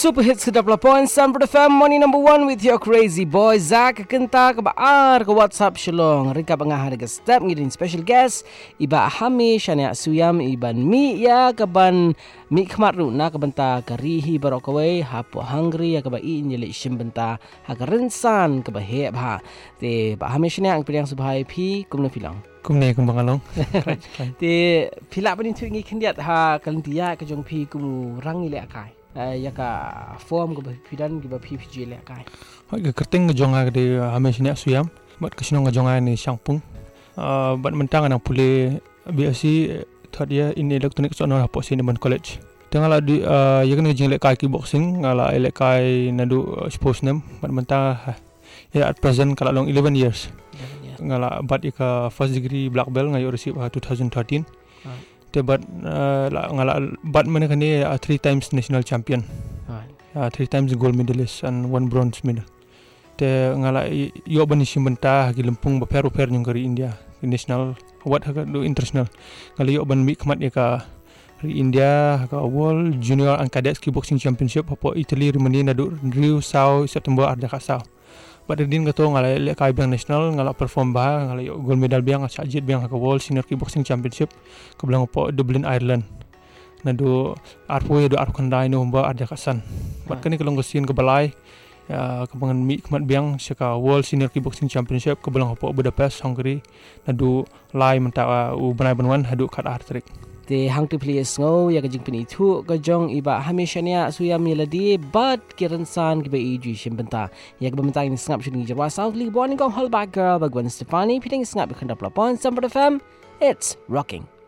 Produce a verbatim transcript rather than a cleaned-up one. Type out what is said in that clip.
Super Hits kedap laporan Sunbird F M Morning number one with your crazy boy Zach Kenta ke baar ke WhatsApp Shalong Rika bangah harga step ngidin special guest Iba Hamish Ania Suyam Iban Mi ya keban Mi khmat ru na kebenta karihi barokawai hapo hungry ya keba in yele shim benta ha kerensan keba heb ha te ba Hamish nia ang pilang subhai pi kumna pilang kumne kum bangalong te pila panin tu ngi kendiat ha kalentia ke jong pi kum rang ile akai ya ka form ke pidan ke P P G le kai ha ke kerting jonga de Hamish nia Suyam bat kesino ngajonga ni Sangpung bat mentang anang pule B S C third year in electronics on hapo Cinnamon College tengala di ya kan ngajing le kai kickboxing ngala ele kai nadu sports nem bat mentang ya at present kala long eleven years ngala bat ika first degree black belt ngayo receive twenty thirteen te bat ngala bat mana kani three times national champion uh, three times gold medalist and one bronze medal te ngala yo bani simbenta gi lempung ba peru per nyung kari India national what ha do international ngala yo ban mi khmat ika ri India ka world junior and cadets kickboxing championship hapo Italy Romania nadu Rio Sao September arda ka sao pada din kato ngala le kai biang national ngala perform ba ngala yo gold medal biang sajit biang ka world senior kickboxing championship ka belang po Dublin Ireland nadu arpo do ar kandai no ba ada kasan bat kani kalong gosin ke balai ya ka bangan mi khmat biang saka world senior kickboxing championship ka belang po Budapest Hungary nadu lai menta u banai banwan hadu khat artrik te hang tu players ngo ya kajing pini thu ka jong iba hamishania Suyam yeladi but kiransan ke bai ju shimbenta ya ke bentang ni snap shooting jarwa South League born gong hold back girl bagwan Stefani pitting snap khandap lapon Sunbird F M it's rocking.